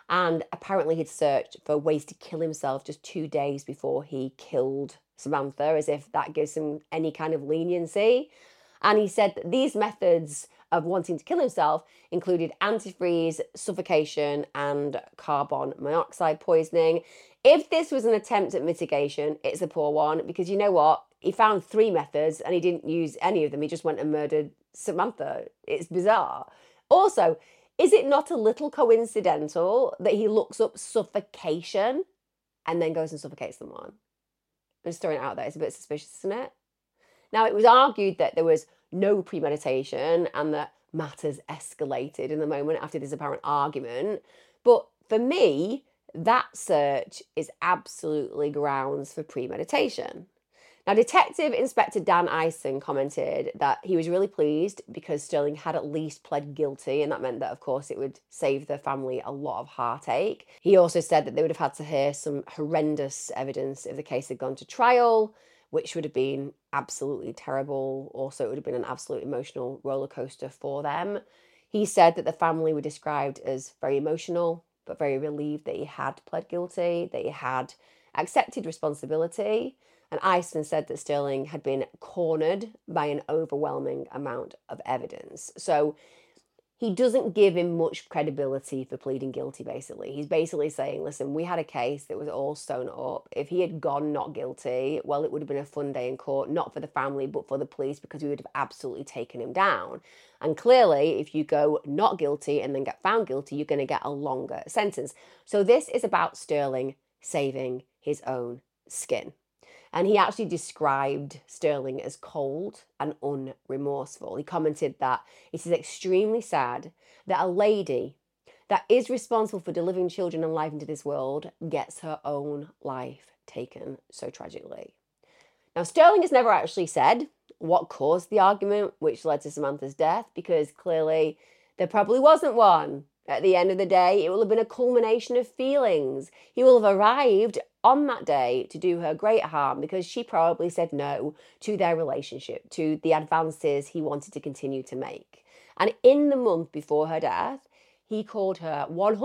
And apparently he'd searched for ways to kill himself just 2 days before he killed Samantha, as if that gives him any kind of leniency. And he said that these methods of wanting to kill himself included antifreeze, suffocation, and carbon monoxide poisoning. If this was an attempt at mitigation, it's a poor one, because you know what? He found 3 methods and he didn't use any of them. He just went and murdered Samantha. It's bizarre. Also, is it not a little coincidental that he looks up suffocation and then goes and suffocates someone? I'm just throwing it out there. It's a bit suspicious, isn't it? Now, it was argued that there was no premeditation and that matters escalated in the moment after this apparent argument. But for me, that search is absolutely grounds for premeditation. Now, Detective Inspector Dan Eisen commented that he was really pleased because Sterling had at least pled guilty, and that meant that, of course, it would save the family a lot of heartache. He also said that they would have had to hear some horrendous evidence if the case had gone to trial, which would have been absolutely terrible. Also, it would have been an absolute emotional roller coaster for them. He said that the family were described as very emotional, but very relieved that he had pled guilty, that he had accepted responsibility. And Eisen said that Sterling had been cornered by an overwhelming amount of evidence. So he doesn't give him much credibility for pleading guilty, basically. He's basically saying, listen, we had a case that was all sewn up. If he had gone not guilty, well, it would have been a fun day in court, not for the family, but for the police, because we would have absolutely taken him down. And clearly, if you go not guilty and then get found guilty, you're going to get a longer sentence. So this is about Sterling saving his own skin. And he actually described Sterling as cold and unremorseful. He commented that it is extremely sad that a lady that is responsible for delivering children and life into this world gets her own life taken so tragically. Now, Sterling has never actually said what caused the argument which led to Samantha's death, because clearly there probably wasn't one. At the end of the day, it will have been a culmination of feelings. He will have arrived on that day to do her great harm because she probably said no to their relationship, to the advances he wanted to continue to make. And in the month before her death, he called her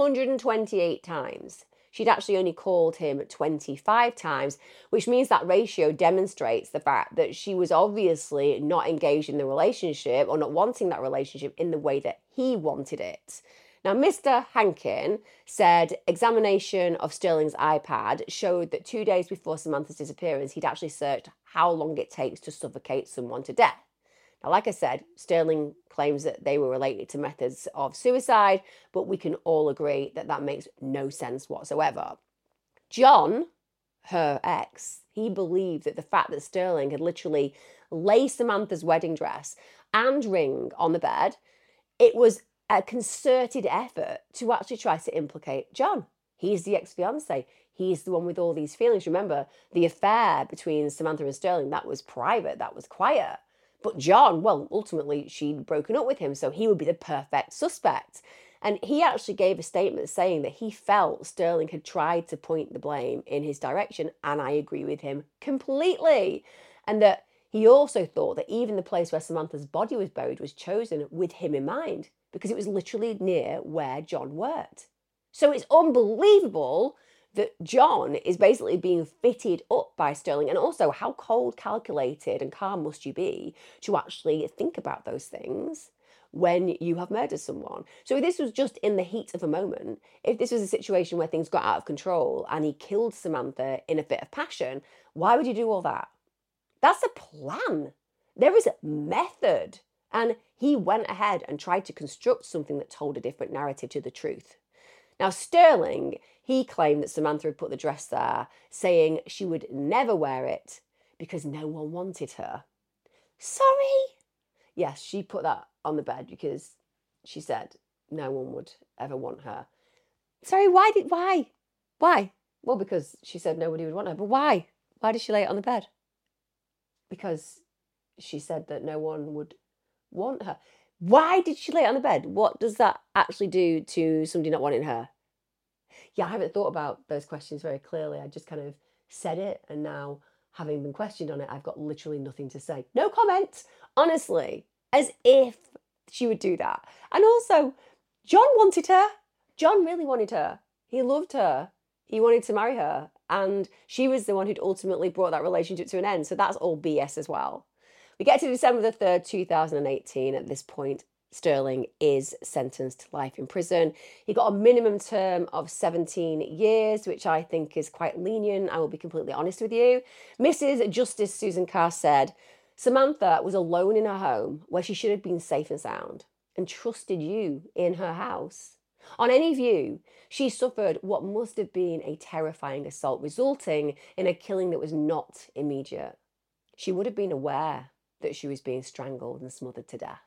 128 times. She'd actually only called him 25 times, which means that ratio demonstrates the fact that she was obviously not engaged in the relationship or not wanting that relationship in the way that he wanted it. Now, Mr. Hankin said examination of Sterling's iPad showed that 2 days before Samantha's disappearance, he'd actually searched how long it takes to suffocate someone to death. Now, like I said, Sterling claims that they were related to methods of suicide, but we can all agree that that makes no sense whatsoever. John, her ex, he believed that the fact that Sterling had literally laid Samantha's wedding dress and ring on the bed, it was a concerted effort to actually try to implicate John. He's the ex-fiancé. He's the one with all these feelings. Remember, the affair between Samantha and Sterling, that was private, that was quiet. But John, well, ultimately, she'd broken up with him, so he would be the perfect suspect. And he actually gave a statement saying that he felt Sterling had tried to point the blame in his direction, and I agree with him completely. And that he also thought that even the place where Samantha's body was buried was chosen with him in mind, because it was literally near where John worked. So it's unbelievable that John is basically being fitted up by Sterling. And also, how cold, calculated and calm must you be to actually think about those things when you have murdered someone? So if this was just in the heat of a moment, if this was a situation where things got out of control and he killed Samantha in a fit of passion, why would you do all that? That's a plan. There is a method. And he went ahead and tried to construct something that told a different narrative to the truth. Now, Sterling, he claimed that Samantha had put the dress there, saying she would never wear it because no one wanted her. Sorry? Yes, she put that on the bed because she said no one would ever want her. Sorry, why? Why? Well, because she said nobody would want her. But why? Why did she lay it on the bed? Because she said that no one would want her. Why did she lay it on the bed? What does that actually do to somebody not wanting her? Yeah, I haven't thought about those questions very clearly. I just kind of said it, and now, having been questioned on it, I've got literally nothing to say. No comment, honestly, as if she would do that. And also, John wanted her. John really wanted her. He loved her. He wanted to marry her. And she was the one who'd ultimately brought that relationship to an end. So that's all BS as well. We get to December the 3rd, 2018. At this point, Sterling is sentenced to life in prison. He got a minimum term of 17 years, which I think is quite lenient. I will be completely honest with you. Mrs. Justice Susan Carr said, Samantha was alone in her home where she should have been safe and sound and trusted you in her house. On any view, she suffered what must have been a terrifying assault, resulting in a killing that was not immediate. She would have been aware that she was being strangled and smothered to death.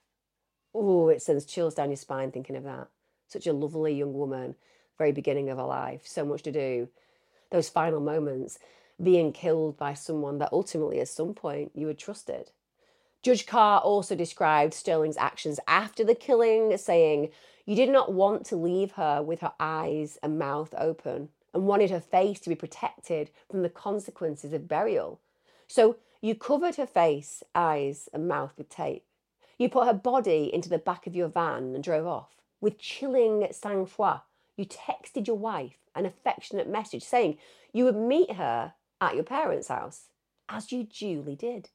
Oh, it sends chills down your spine thinking of that. Such a lovely young woman, very beginning of her life, so much to do. Those final moments, being killed by someone that ultimately at some point you had trusted. Judge Carr also described Sterling's actions after the killing, saying, "You did not want to leave her with her eyes and mouth open and wanted her face to be protected from the consequences of burial. So you covered her face, eyes and mouth with tape. You put her body into the back of your van and drove off. With chilling sang-froid, you texted your wife an affectionate message saying you would meet her at your parents' house, as you duly did,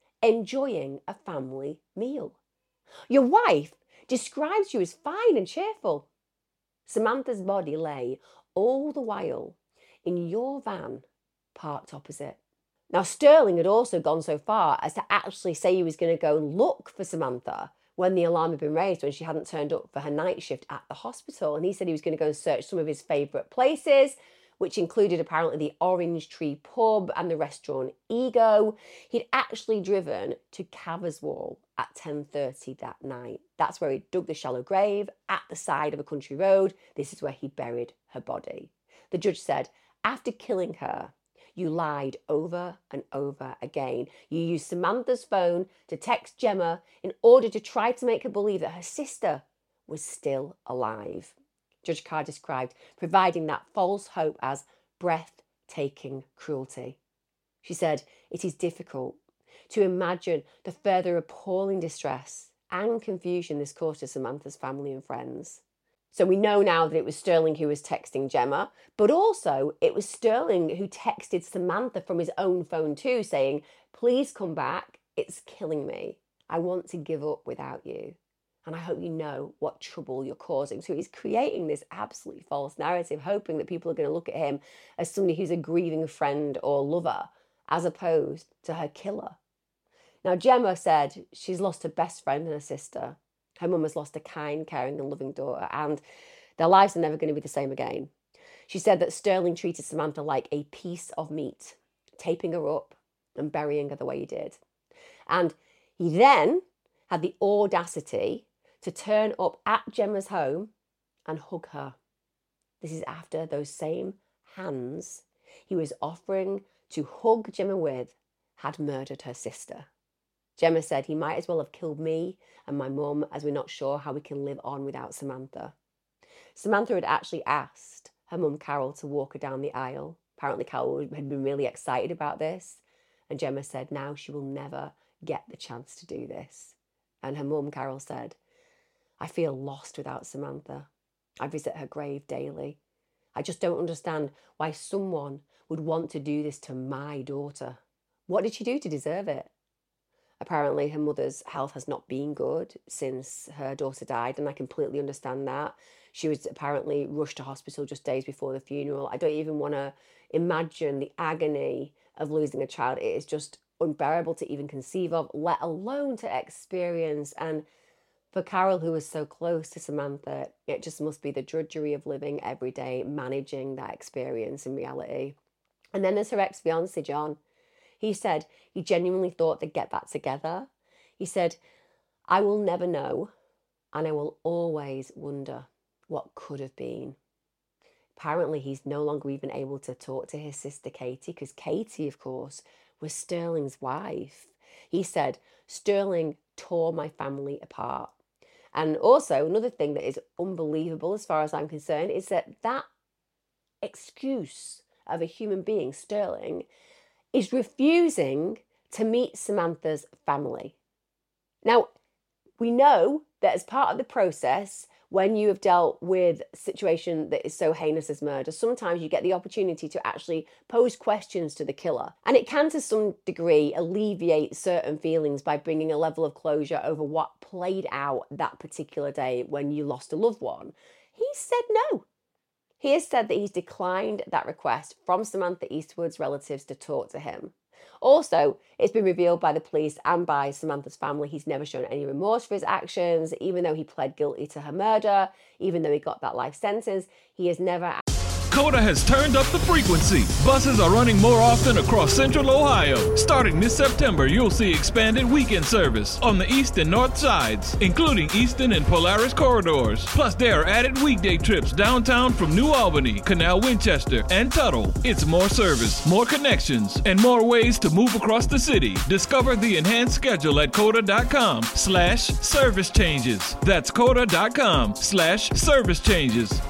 enjoying a family meal. Your wife describes you as fine and cheerful. Samantha's body lay all the while in your van parked opposite." Now, Sterling had also gone so far as to actually say he was going to go look for Samantha when the alarm had been raised, when she hadn't turned up for her night shift at the hospital. And he said he was going to go and search some of his favourite places, which included apparently the Orange Tree pub and the restaurant Ego. He'd actually driven to Caverswall at 10:30 that night. That's where he dug the shallow grave at the side of a country road. This is where he buried her body. The judge said, after killing her, you lied over and over again. You used Samantha's phone to text Gemma in order to try to make her believe that her sister was still alive. Judge Carr described providing that false hope as breathtaking cruelty. She said, "It is difficult to imagine the further appalling distress and confusion this caused to Samantha's family and friends." So we know now that it was Sterling who was texting Gemma, but also it was Sterling who texted Samantha from his own phone too, saying, "Please come back, it's killing me. I want to give up without you. And I hope you know what trouble you're causing." So he's creating this absolutely false narrative, hoping that people are going to look at him as somebody who's a grieving friend or lover, as opposed to her killer. Now, Gemma said she's lost her best friend and her sister. Her mum has lost a kind, caring and loving daughter, and their lives are never going to be the same again. She said that Sterling treated Samantha like a piece of meat, taping her up and burying her the way he did. And he then had the audacity to turn up at Gemma's home and hug her. This is after those same hands he was offering to hug Gemma with had murdered her sister. Gemma said he might as well have killed me and my mum, as we're not sure how we can live on without Samantha. Samantha had actually asked her mum Carol to walk her down the aisle. Apparently Carol had been really excited about this. And Gemma said now she will never get the chance to do this. And her mum Carol said, "I feel lost without Samantha. I visit her grave daily. I just don't understand why someone would want to do this to my daughter. What did she do to deserve it?" Apparently her mother's health has not been good since her daughter died, and I completely understand that. She was apparently rushed to hospital just days before the funeral. I don't even want to imagine the agony of losing a child. It is just unbearable to even conceive of, let alone to experience. And for Carol, who was so close to Samantha, it just must be the drudgery of living every day, managing that experience in reality. And then there's her ex-fiancé, John. He said he genuinely thought they'd get back together. He said, "I will never know, and I will always wonder what could have been." Apparently, he's no longer even able to talk to his sister Katie, because Katie, of course, was Sterling's wife. He said, "Sterling tore my family apart." And also, another thing that is unbelievable as far as I'm concerned is that excuse of a human being, Sterling, is refusing to meet Samantha's family. Now, we know that as part of the process, when you have dealt with a situation that is so heinous as murder, sometimes you get the opportunity to actually pose questions to the killer. And it can, to some degree, alleviate certain feelings by bringing a level of closure over what played out that particular day when you lost a loved one. He said no. He has said that he's declined that request from Samantha Eastwood's relatives to talk to him. Also, it's been revealed by the police and by Samantha's family he's never shown any remorse for his actions, even though he pled guilty to her murder, even though he got that life sentence. He has never... Coda has turned up the frequency. Buses are running more often across Central Ohio. Starting this September, you'll see expanded weekend service on the east and north sides, including Easton and Polaris corridors. Plus, there are added weekday trips downtown from New Albany, Canal Winchester, and Tuttle. It's more service, more connections, and more ways to move across the city. Discover the enhanced schedule at coda.com/service changes. That's coda.com/service changes.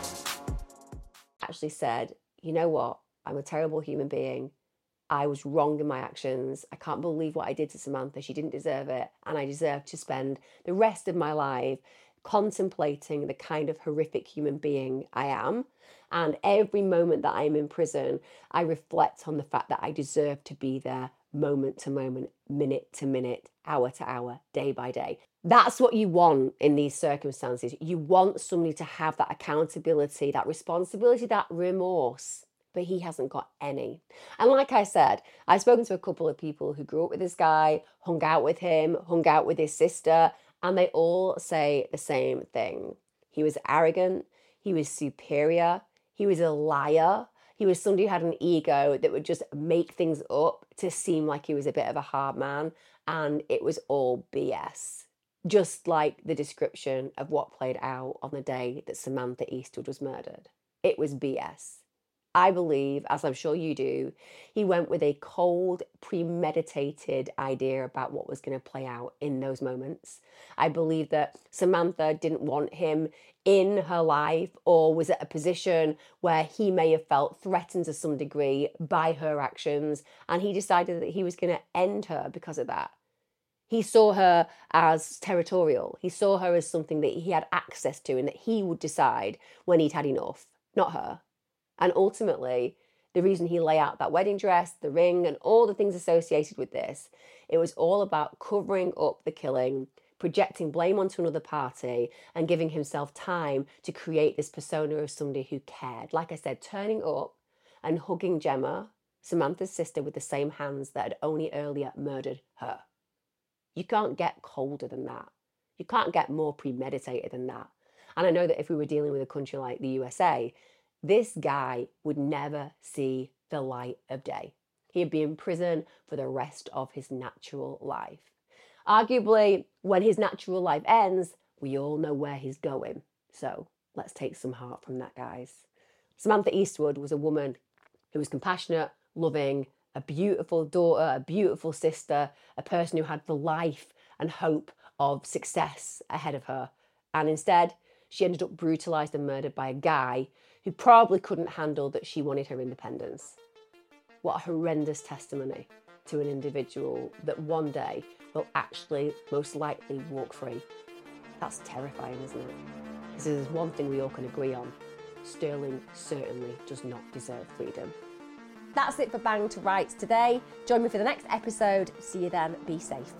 Actually said, you know what, I'm a terrible human being. I was wrong in my actions. I can't believe what I did to Samantha. She didn't deserve it. And I deserve to spend the rest of my life contemplating the kind of horrific human being I am. And every moment that I'm in prison, I reflect on the fact that I deserve to be there moment to moment, minute to minute, hour to hour, day by day. That's what you want in these circumstances. You want somebody to have that accountability, that responsibility, that remorse. But he hasn't got any. And like I said, I've spoken to a couple of people who grew up with this guy, hung out with him, hung out with his sister, and they all say the same thing. He was arrogant, he was superior, he was a liar, he was somebody who had an ego that would just make things up to seem like he was a bit of a hard man, and it was all BS. Just like the description of what played out on the day that Samantha Eastwood was murdered. It was BS. I believe, as I'm sure you do, he went with a cold, premeditated idea about what was going to play out in those moments. I believe that Samantha didn't want him in her life or was at a position where he may have felt threatened to some degree by her actions, and he decided that he was going to end her because of that. He saw her as territorial. He saw her as something that he had access to and that he would decide when he'd had enough, not her. And ultimately, the reason he lay out that wedding dress, the ring, and all the things associated with this, it was all about covering up the killing, projecting blame onto another party, and giving himself time to create this persona of somebody who cared. Like I said, turning up and hugging Gemma, Samantha's sister, with the same hands that had only earlier murdered her. You can't get colder than that. You can't get more premeditated than that. And I know that if we were dealing with a country like the USA, this guy would never see the light of day. He'd be in prison for the rest of his natural life. Arguably, when his natural life ends, we all know where he's going. So let's take some heart from that, guys. Samantha Eastwood was a woman who was compassionate, loving, a beautiful daughter, a beautiful sister, a person who had the life and hope of success ahead of her. And instead, she ended up brutalised and murdered by a guy who probably couldn't handle that she wanted her independence. What a horrendous testimony to an individual that one day will actually most likely walk free. That's terrifying, isn't it? Because there's one thing we all can agree on. Sterling certainly does not deserve freedom. That's it for Bang to Rights today. Join me for the next episode. See you then. Be safe.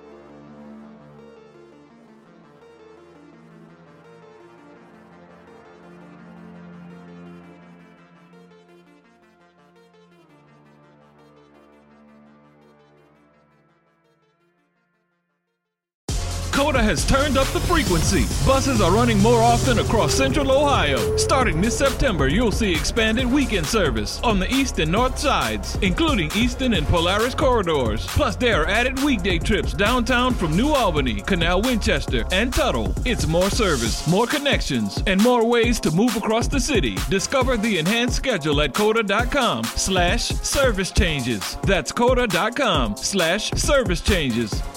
Coda has turned up the frequency. Buses are running more often across Central Ohio. Starting this September, you'll see expanded weekend service on the east and north sides, including Easton and Polaris corridors. Plus, there are added weekday trips downtown from New Albany, Canal Winchester, and Tuttle. It's more service, more connections, and more ways to move across the city. Discover the enhanced schedule at coda.com/service changes. That's coda.com/service changes.